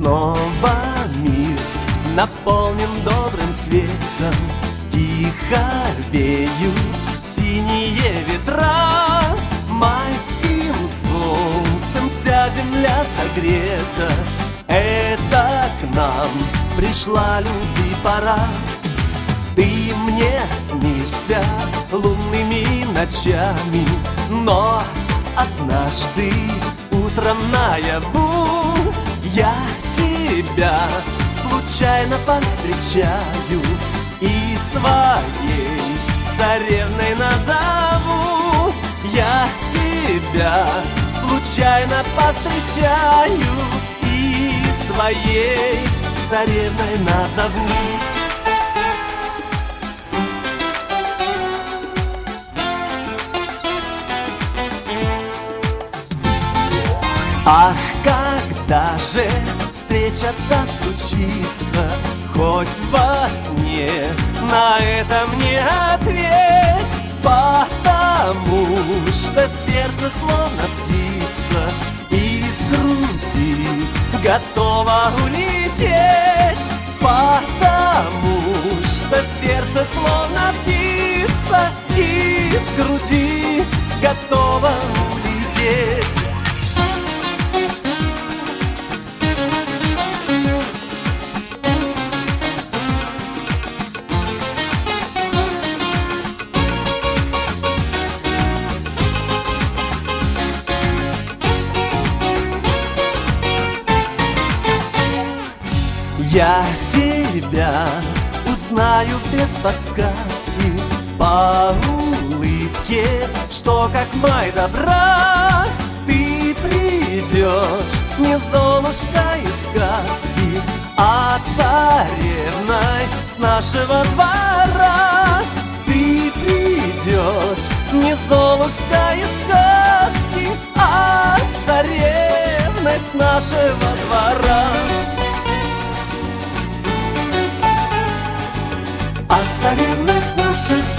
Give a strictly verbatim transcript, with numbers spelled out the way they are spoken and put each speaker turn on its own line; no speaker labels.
снова мир наполнен добрым светом. Тихо веют синие ветра, майским солнцем вся земля согрета. Это к нам пришла любви пора. Ты мне снишься лунными ночами, но однажды утром наяву я тебя случайно повстречаю и своей царевной назову. Я тебя случайно повстречаю и своей царевной назову. Ах, когда же встреча-то случится, хоть во сне на это мне ответь, потому что сердце словно птица из груди готово улететь, потому что сердце словно птица из груди готово улететь. Я тебя узнаю без подсказки по улыбке, что как май добра. Ты придешь не Золушка из сказки, а царевной с нашего двора. Ты придешь не Золушка из сказки, а царевной с нашего двора. А царевной с нашего